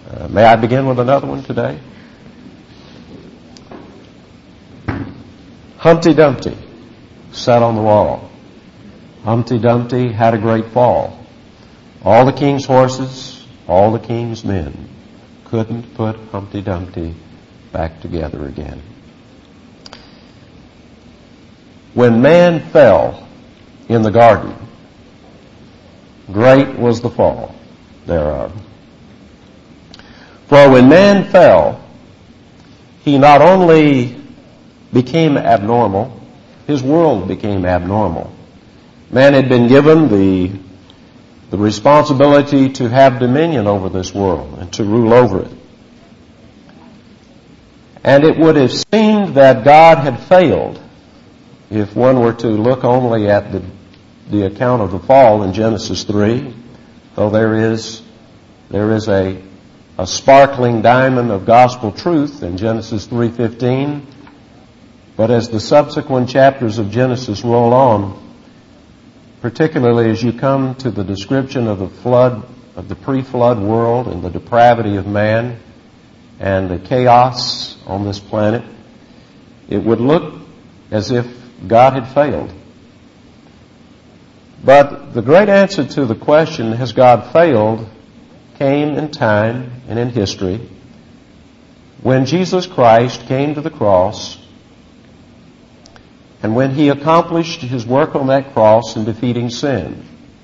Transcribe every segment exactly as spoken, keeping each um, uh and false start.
Uh, may I begin with another one today? Humpty Dumpty sat on the wall. Humpty Dumpty had a great fall. All the king's horses, all the king's men couldn't put Humpty Dumpty back together again. When man fell in the garden, great was the fall thereof. For when man fell, he not only became abnormal, his world became abnormal. Man had been given the, the responsibility to have dominion over this world and to rule over it. And it would have seemed that God had failed if one were to look only at the, the account of the fall in Genesis three, though there is, there is a, a sparkling diamond of gospel truth in Genesis three fifteen. But as the subsequent chapters of Genesis roll on, particularly as you come to the description of the flood, of the pre-flood world and the depravity of man and the chaos on this planet, it would look as if God had failed. But the great answer to the question, has God failed, came in time and in history when Jesus Christ came to the cross, and when he accomplished his work on that cross in defeating sin.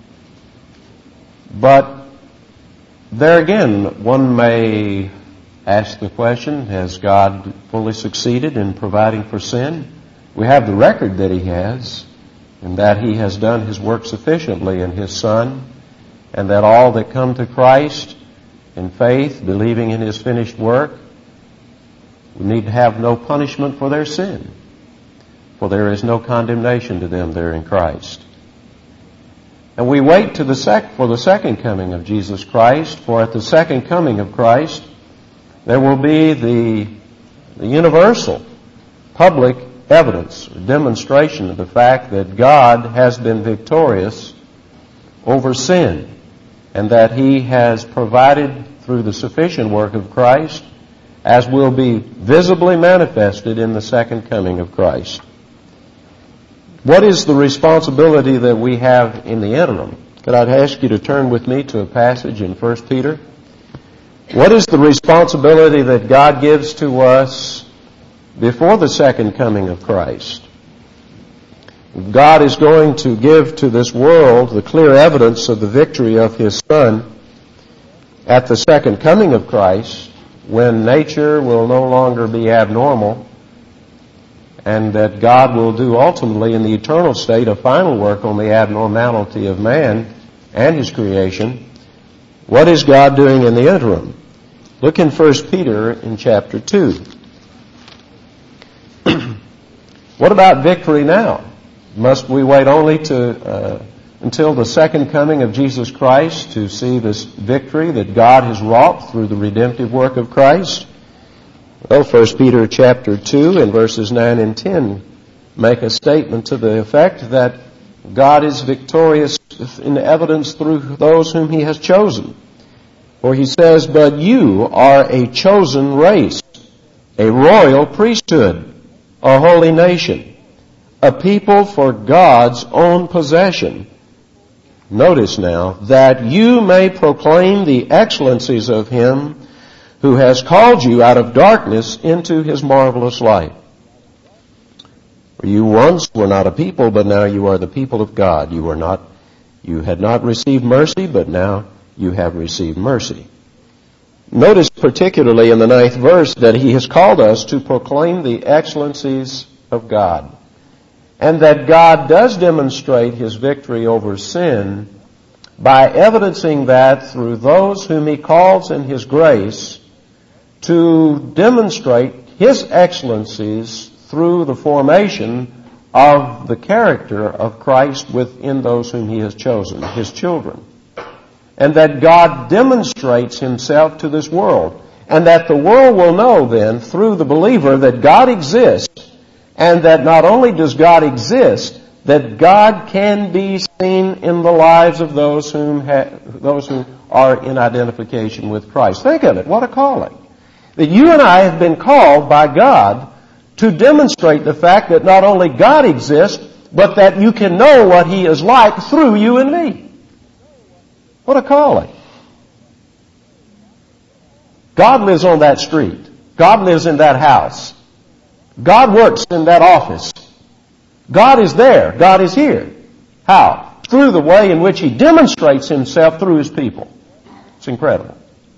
But there again, one may ask the question, has God fully succeeded in providing for sin? We have the record that he has, and that he has done his work sufficiently in his Son, and that all that come to Christ in faith, believing in his finished work, need to have no punishment for their sin. For there is no condemnation to them there in Christ. And we wait to the sec- for the second coming of Jesus Christ, for at the second coming of Christ, there will be the, the universal public evidence or demonstration of the fact that God has been victorious over sin, and that he has provided through the sufficient work of Christ, as will be visibly manifested in the second coming of Christ. What is the responsibility that we have in the interim? Could I ask you to turn with me to a passage in First Peter? What is the responsibility that God gives to us before the second coming of Christ? God is going to give to this world the clear evidence of the victory of his Son at the second coming of Christ, when nature will no longer be abnormal, and that God will do ultimately in the eternal state a final work on the abnormality of man and his creation. What is God doing in the interim? Look in First Peter in chapter two. What about victory now? Must we wait only to uh, until the second coming of Jesus Christ to see this victory that God has wrought through the redemptive work of Christ? Well, First Peter chapter two and verses nine and ten make a statement to the effect that God is victorious in evidence through those whom he has chosen. For he says, "But you are a chosen race, a royal priesthood, a holy nation, a people for God's own possession." Notice now, "that you may proclaim the excellencies of him who has called you out of darkness into his marvelous light. For you once were not a people, but now you are the people of God. You were not, you had not received mercy, but now you have received mercy." Notice particularly in the ninth verse that he has called us to proclaim the excellencies of God, and that God does demonstrate his victory over sin by evidencing that through those whom he calls in his grace to demonstrate his excellencies through the formation of the character of Christ within those whom he has chosen, his children. And that God demonstrates himself to this world. And that the world will know then, through the believer, that God exists, and that not only does God exist, that God can be seen in the lives of those whom ha- those who are in identification with Christ. Think of it, what a calling. That you and I have been called by God to demonstrate the fact that not only God exists, but that you can know what He is like through you and me. What a calling. God lives on that street. God lives in that house. God works in that office. God is there. God is here. How? Through the way in which He demonstrates Himself through His people. It's incredible.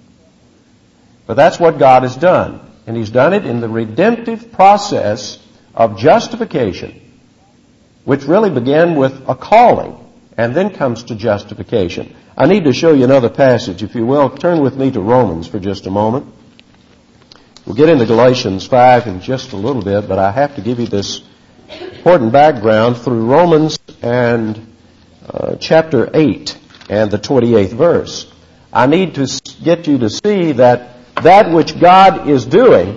But that's what God has done. And He's done it in the redemptive process of justification, which really began with a calling and then comes to justification. I need to show you another passage, if you will. Turn with me to Romans for just a moment. We'll get into Galatians five in just a little bit, but I have to give you this important background through Romans and uh, chapter eight and the twenty-eighth verse. I need to get you to see that that which God is doing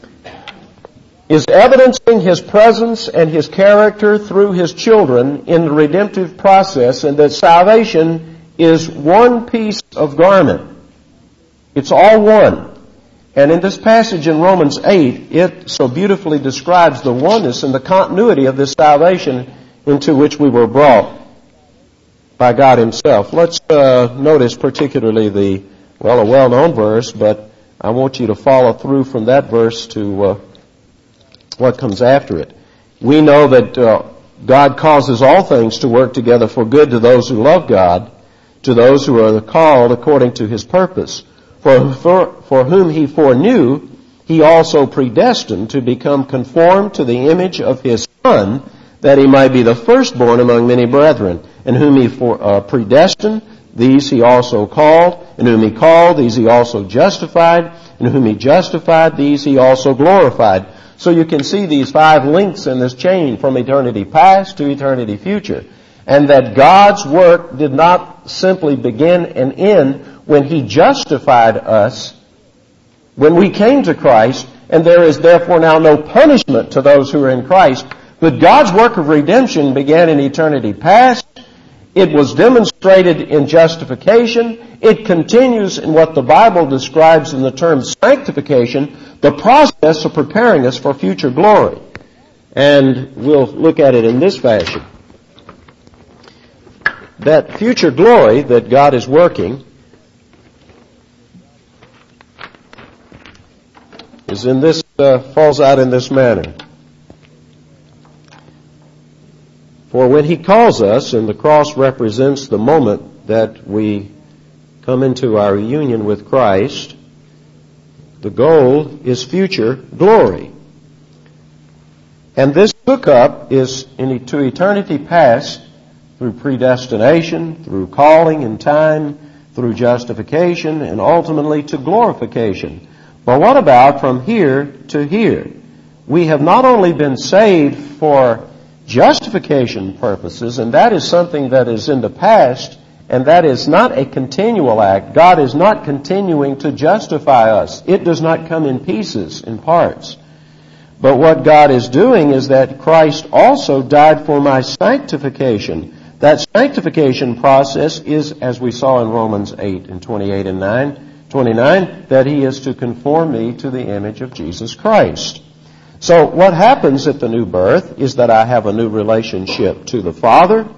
is evidencing His presence and His character through His children in the redemptive process, and that salvation is one piece of garment. It's all one. And in this passage in Romans eight, it so beautifully describes the oneness and the continuity of this salvation into which we were brought by God Himself. Let's uh, notice particularly the, well, a well-known verse, but I want you to follow through from that verse to uh, what comes after it. We know that uh, God causes all things to work together for good to those who love God, to those who are called according to His purpose. For, for, for whom He foreknew, He also predestined to become conformed to the image of His Son, that He might be the firstborn among many brethren. And whom He for, uh, predestined, these He also called. And whom He called, these He also justified. And whom He justified, these He also glorified. So you can see these five links in this chain from eternity past to eternity future. And that God's work did not simply begin and end when He justified us, when we came to Christ, and there is therefore now no punishment to those who are in Christ. But God's work of redemption began in eternity past. It was demonstrated in justification. It continues in what the Bible describes in the term sanctification, the process of preparing us for future glory. And we'll look at it in this fashion. That future glory that God is working is in this, uh, falls out in this manner. For when He calls us, and the cross represents the moment that we come into our union with Christ, the goal is future glory. And this hookup is into eternity past through predestination, through calling in time, through justification, and ultimately to glorification. But what about from here to here? We have not only been saved for justification purposes, and that is something that is in the past, and that is not a continual act. God is not continuing to justify us. It does not come in pieces, in parts. But what God is doing is that Christ also died for my sanctification. That sanctification process is, as we saw in Romans eight and twenty-eight and nine, twenty-nine, that He is to conform me to the image of Jesus Christ. So what happens at the new birth is that I have a new relationship to the Father.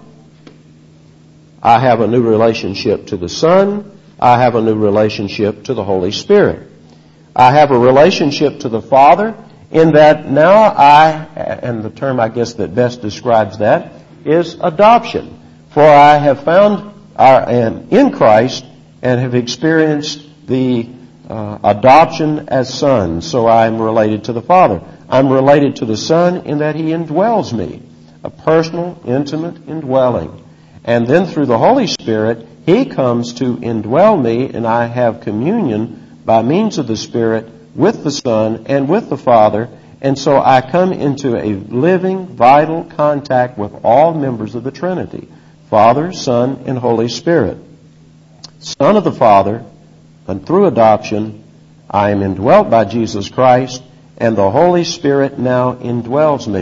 I have a new relationship to the Son. I have a new relationship to the Holy Spirit. I have a relationship to the Father in that now I, and the term I guess that best describes that, is adoption. For I have found, I am in Christ and have experienced the uh, adoption as sons. So I am related to the Father. I'm related to the Son in that He indwells me. A personal, intimate indwelling. And then through the Holy Spirit, He comes to indwell me, and I have communion by means of the Spirit with the Son and with the Father. And so I come into a living, vital contact with all members of the Trinity. Father, Son, and Holy Spirit. Son of the Father, and through adoption, I am indwelt by Jesus Christ, and the Holy Spirit now indwells me.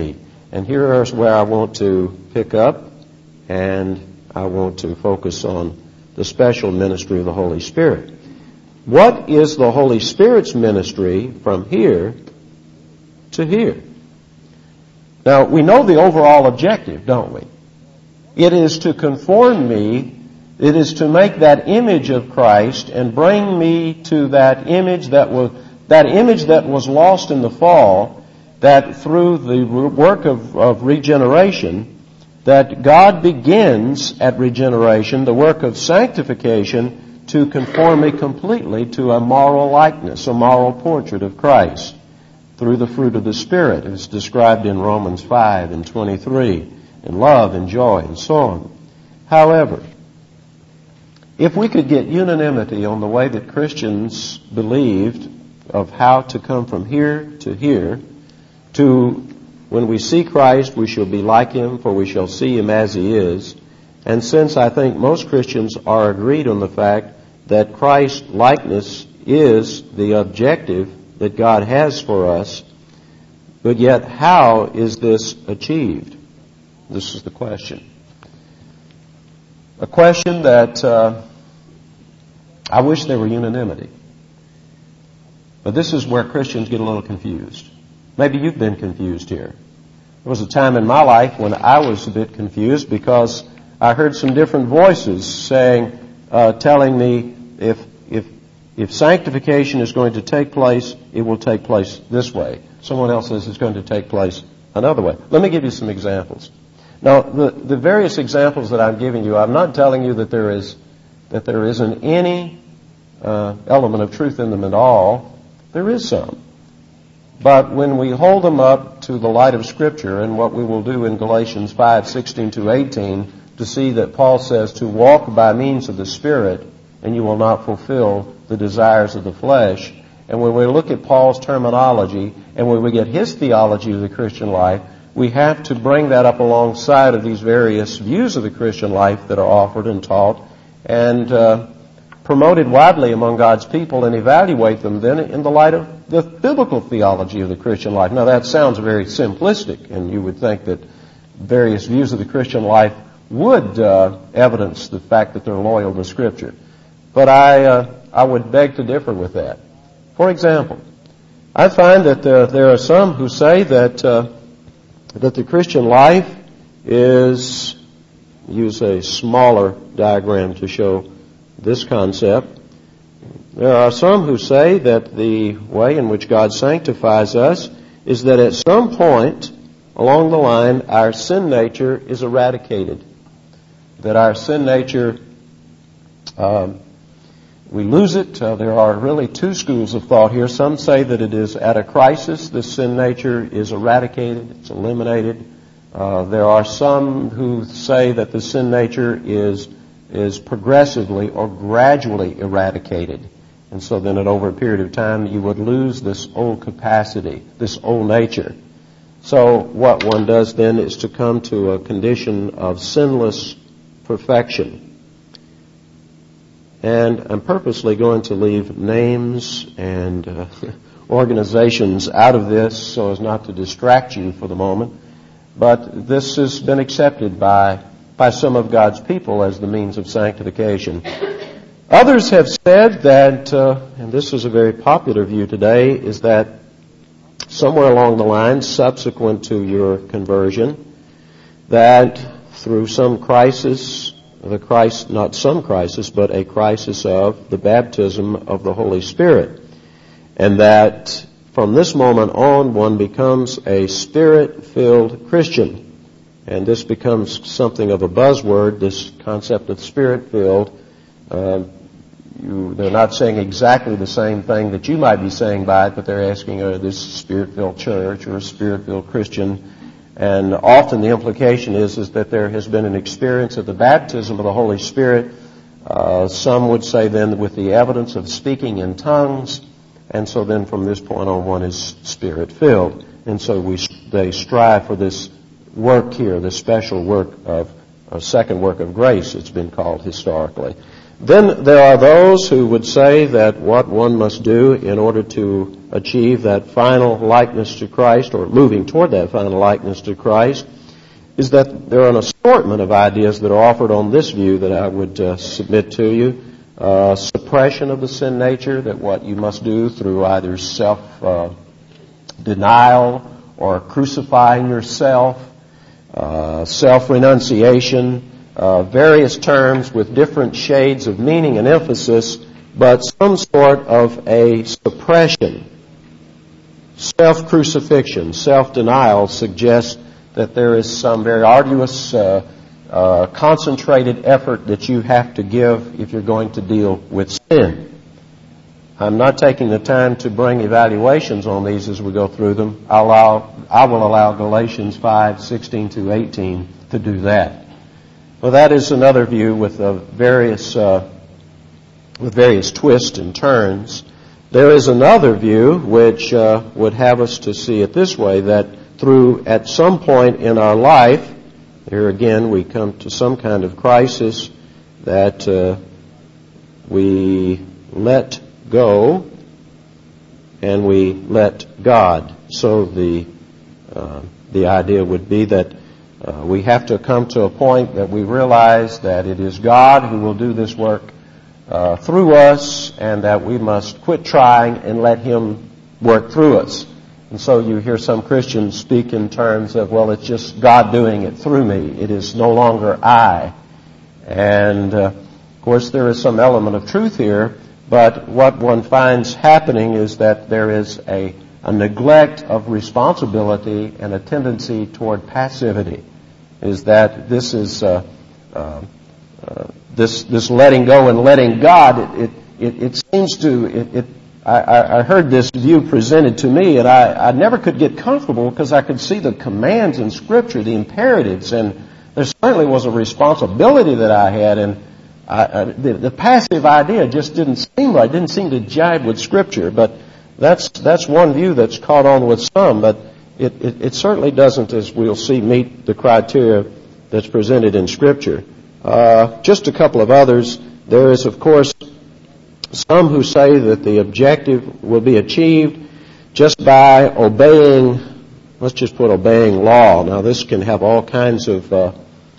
And here is where I want to pick up, and I want to focus on the special ministry of the Holy Spirit. What is the Holy Spirit's ministry from here to here? Now, we know the overall objective, don't we? It is to conform me, it is to make that image of Christ and bring me to that image that was, that image that was lost in the fall, that through the work of, of regeneration, that God begins at regeneration, the work of sanctification, to conform me completely to a moral likeness, a moral portrait of Christ, through the fruit of the Spirit. It's described in Romans five and twenty-three, in love and joy and so on. However, if we could get unanimity on the way that Christians believed of how to come from here to here, to when we see Christ, we shall be like Him, for we shall see Him as He is. And since I think most Christians are agreed on the fact that Christ likeness is the objective that God has for us, but yet how is this achieved? This is the question. A question that uh, I wish there were unanimity. But this is where Christians get a little confused. Maybe you've been confused here. There was a time in my life when I was a bit confused because I heard some different voices saying, uh, telling me if if if sanctification is going to take place, it will take place this way. Someone else says it's going to take place another way. Let me give you some examples. Now, the, the various examples that I'm giving you, I'm not telling you that there is that there isn't any uh, element of truth in them at all. There is some. But when we hold them up to the light of Scripture, and what we will do in Galatians five, sixteen to eighteen, to see that Paul says to walk by means of the Spirit, and you will not fulfill the desires of the flesh. And when we look at Paul's terminology, and when we get his theology of the Christian life, we have to bring that up alongside of these various views of the Christian life that are offered and taught, and uh, promoted widely among God's people, and evaluate them then in the light of the biblical theology of the Christian life. Now that sounds very simplistic, and you would think that various views of the Christian life would uh, evidence the fact that they're loyal to Scripture. But I uh, I would beg to differ with that. For example, I find that uh, there are some who say that uh, that the Christian life is, use a smaller diagram to show this concept. There are some who say that the way in which God sanctifies us is that at some point along the line our sin nature is eradicated. That our sin nature, um, we lose it. Uh, there are really two schools of thought here. Some say that it is at a crisis. This sin nature is eradicated. It's eliminated. Uh, there are some who say that the sin nature is is progressively or gradually eradicated. And so then over a period of time you would lose this old capacity, this old nature. So what one does then is to come to a condition of sinless perfection. And I'm purposely going to leave names and uh, organizations out of this so as not to distract you for the moment. But this has been accepted by by some of God's people as the means of sanctification. Others have said that, uh, and this is a very popular view today, is that somewhere along the line, subsequent to your conversion, that through some crisis, the Christ, not some crisis, but a crisis of the baptism of the Holy Spirit, and that from this moment on one becomes a Spirit-filled Christian. And this becomes something of a buzzword, this concept of Spirit-filled. Uh, you, they're not saying exactly the same thing that you might be saying by it, but they're asking, uh, this Spirit-filled church or a Spirit-filled Christian. And often the implication is, is that there has been an experience of the baptism of the Holy Spirit. Uh, some would say then with the evidence of speaking in tongues. And so then from this point on one is Spirit-filled. And so we they strive for this work here, this special work of, a second work of grace, it's been called historically. Then there are those who would say that what one must do in order to achieve that final likeness to Christ, or moving toward that final likeness to Christ, is that there are an assortment of ideas that are offered on this view that I would uh, submit to you. Uh, suppression of the sin nature, that what you must do through either self-denial uh, or crucifying yourself, uh, self-renunciation, uh, various terms with different shades of meaning and emphasis, but some sort of a suppression. Self-crucifixion, self-denial suggests that there is some very arduous, uh, uh, concentrated effort that you have to give if you're going to deal with sin. I'm not taking the time to bring evaluations on these as we go through them. I'll allow, I will allow Galatians five, sixteen to eighteen to do that. Well, that is another view with uh, various uh, with various twists and turns. There is another view which uh, would have us to see it this way, that through at some point in our life, here again we come to some kind of crisis, that uh, we let go and we let God. So the uh, the idea would be that uh, we have to come to a point that we realize that it is God who will do this work uh, through us, and that we must quit trying and let Him work through us. And so you hear some Christians speak in terms of, well, it's just God doing it through me. It is no longer I. And, uh, of course, there is some element of truth here, but what one finds happening is that there is a, a neglect of responsibility and a tendency toward passivity. Is that this is uh, uh, uh, this this letting go and letting God, it it, it seems to, it, it I, I heard this view presented to me, and I, I never could get comfortable because I could see the commands in Scripture, the imperatives, and there certainly was a responsibility that I had, and I, I, the, the passive idea just didn't seem right, didn't seem to jibe with Scripture. But that's that's one view that's caught on with some, but it, it, it certainly doesn't, as we'll see, meet the criteria that's presented in Scripture. Uh, just a couple of others. There is, of course, some who say that the objective will be achieved just by obeying, let's just put obeying law. Now this can have all kinds of uh,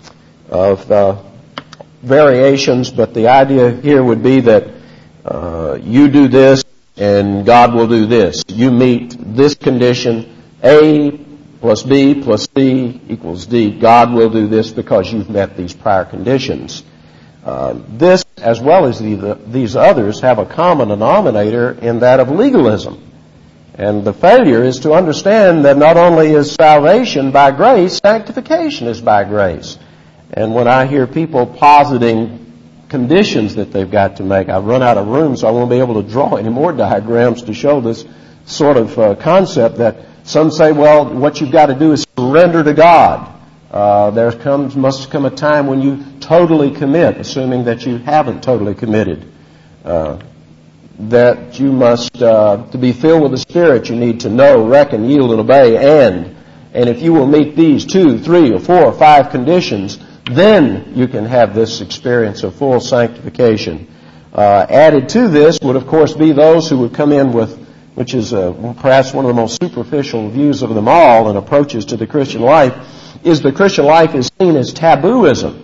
of uh, variations, but the idea here would be that uh, you do this and God will do this. You meet this condition, A plus B plus C equals D. God will do this because you've met these prior conditions. Uh, this, as well as the, the, these others, have a common denominator in that of legalism. And the failure is to understand that not only is salvation by grace, sanctification is by grace. And when I hear people positing conditions that they've got to make, I've run out of room, so I won't be able to draw any more diagrams to show this sort of uh, concept that some say, well, what you've got to do is surrender to God. Uh, there comes, must come a time when you totally commit, assuming that you haven't totally committed. Uh, that you must, uh, to be filled with the Spirit, you need to know, reckon, yield, and obey, and, and if you will meet these two, three, or four, or five conditions, then you can have this experience of full sanctification. Uh, added to this would, of course, be those who would come in with, which is uh, perhaps one of the most superficial views of them all and approaches to the Christian life, is the Christian life is seen as tabooism.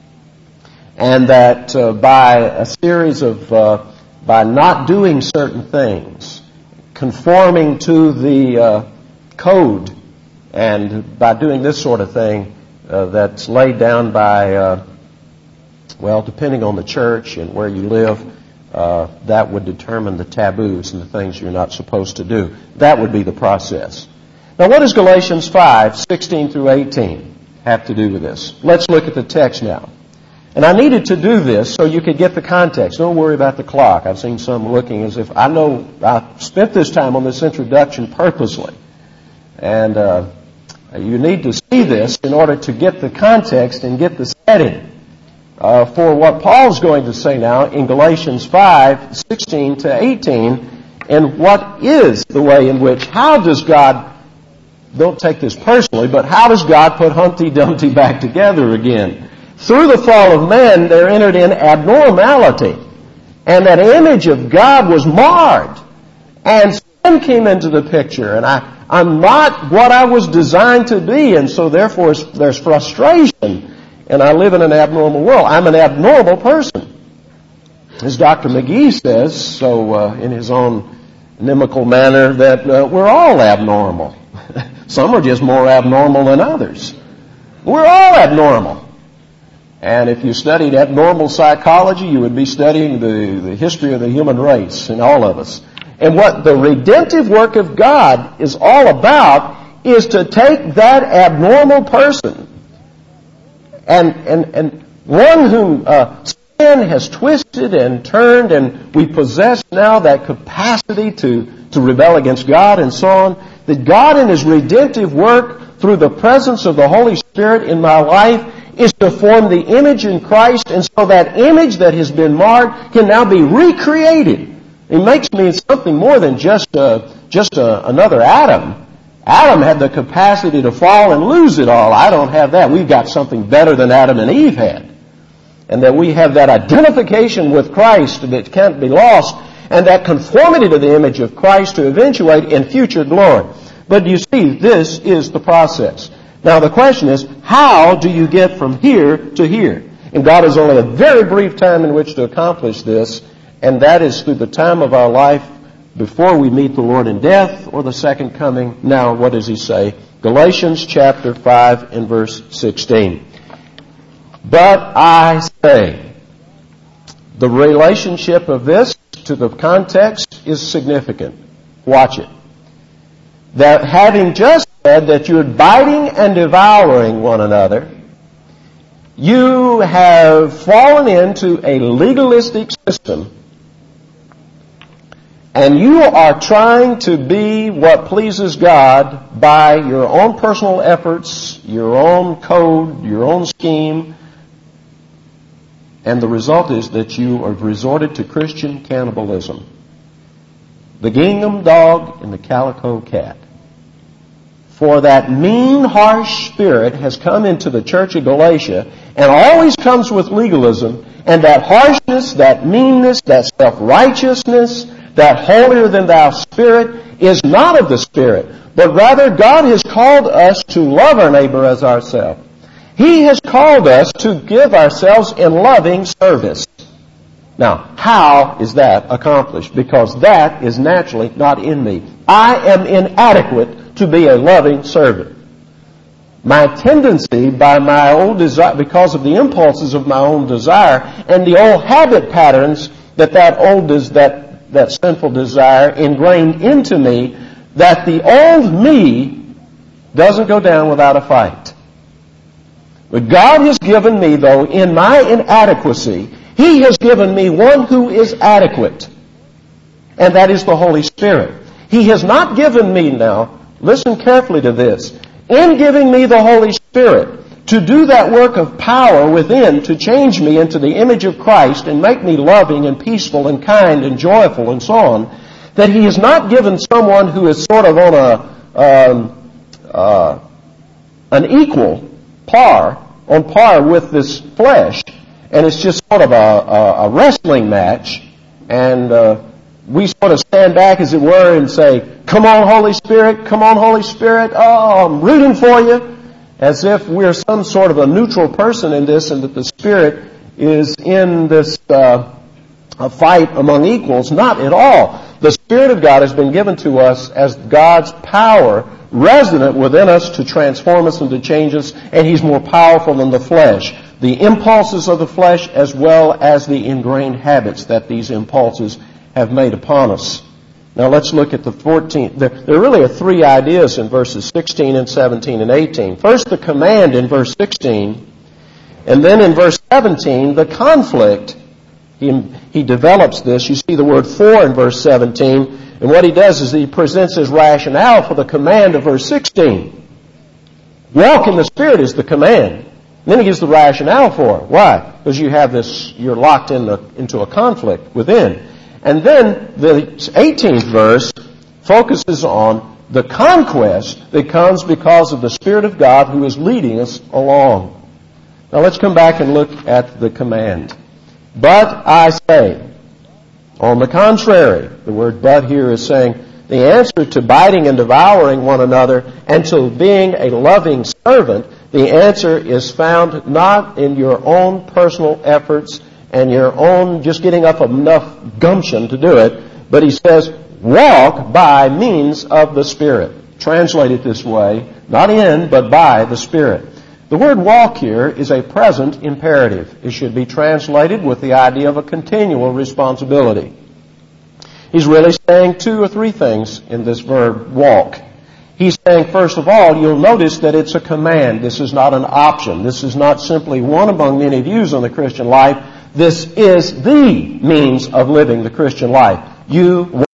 And that uh, by a series of, uh, by not doing certain things, conforming to the uh, code, and by doing this sort of thing uh, that's laid down by, uh, well, depending on the church and where you live, uh, that would determine the taboos and the things you're not supposed to do. That would be the process. Now, what does Galatians five, sixteen through eighteen have to do with this? Let's look at the text now. And I needed to do this so you could get the context. Don't worry about the clock. I've seen some looking as if I know I spent this time on this introduction purposely. And uh, you need to see this in order to get the context and get the setting uh, for what Paul's going to say now in Galatians five, sixteen to eighteen, and what is the way in which, how does God, don't take this personally, but how does God put Humpty Dumpty back together again? through the fall of man, there entered in abnormality. And that image of God was marred. And sin came into the picture. And I, I'm not what I was designed to be. And so therefore there's frustration. And I live in an abnormal world. I'm an abnormal person. As Doctor McGee says, so uh, in his own inimical manner, that uh, we're all abnormal. Some are just more abnormal than others. We're all abnormal. And if you studied abnormal psychology, you would be studying the, the history of the human race and all of us. And what the redemptive work of God is all about is to take that abnormal person and and, and one whom uh, sin has twisted and turned, and we possess now that capacity to, to rebel against God and so on, that God in His redemptive work through the presence of the Holy Spirit in my life is to form the image in Christ, and so that image that has been marred can now be recreated. It makes me something more than just a, just a, another Adam. Adam had the capacity to fall and lose it all. I don't have that. We've got something better than Adam and Eve had. And that we have that identification with Christ that can't be lost, and that conformity to the image of Christ to eventuate in future glory. But you see, this is the process. Now the question is, how do you get from here to here? And God has only a very brief time in which to accomplish this, and that is through the time of our life before we meet the Lord in death or the second coming. Now, what does He say? Galatians chapter five and verse sixteen. But I say, the relationship of this to the context is significant. Watch it. That having just said that you're biting and devouring one another, you have fallen into a legalistic system, and you are trying to be what pleases God by your own personal efforts, your own code, your own scheme, and the result is that you have resorted to Christian cannibalism. The gingham dog and the calico cat. For that mean, harsh spirit has come into the church of Galatia and always comes with legalism, and that harshness, that meanness, that self-righteousness, that holier-than-thou spirit is not of the Spirit, but rather God has called us to love our neighbor as ourselves. He has called us to give ourselves in loving service. Now, how is that accomplished? Because that is naturally not in me. I am inadequate to be a loving servant. My tendency by my old desire, because of the impulses of my own desire and the old habit patterns that that old des- that that sinful desire ingrained into me, that the old me doesn't go down without a fight. But God has given me, though, in my inadequacy, He has given me one who is adequate. And that is the Holy Spirit. He has not given me now, listen carefully to this, in giving me the Holy Spirit to do that work of power within to change me into the image of Christ and make me loving and peaceful and kind and joyful and so on, that He has not given someone who is sort of on a um, uh, an equal par, on par with this flesh, and it's just sort of a, a, a wrestling match, and uh, we sort of stand back, as it were, and say, come on, Holy Spirit, come on, Holy Spirit, oh, I'm rooting for you, as if we're some sort of a neutral person in this, and that the Spirit is in this uh, a fight among equals. Not at all. The Spirit of God has been given to us as God's power resident within us to transform us and to change us, and He's more powerful than the flesh. The impulses of the flesh as well as the ingrained habits that these impulses have made upon us. Now let's look at the fourteenth. There, there really are three ideas in verses sixteen and seventeen and eighteen. First, the command in verse sixteen, and then in verse seventeen, the conflict. He, he develops this. You see the word for in verse seventeen. And what he does is he presents his rationale for the command of verse sixteen. Walk in the Spirit is the command. And then he gives the rationale for it. Why? Because you have this, you're locked in the, into a conflict within. And then the eighteenth verse focuses on the conquest that comes because of the Spirit of God who is leading us along. Now let's come back and look at the command. But I say, on the contrary, the word but here is saying, the answer to biting and devouring one another and to being a loving servant, the answer is found not in your own personal efforts and your own just getting up enough gumption to do it, but he says, walk by means of the Spirit. Translated this way, not in, but by the Spirit. The word walk here is a present imperative. It should be translated with the idea of a continual responsibility. He's really saying two or three things in this verb, walk. He's saying, first of all, you'll notice that it's a command. This is not an option. This is not simply one among many views on the Christian life. This is the means of living the Christian life. You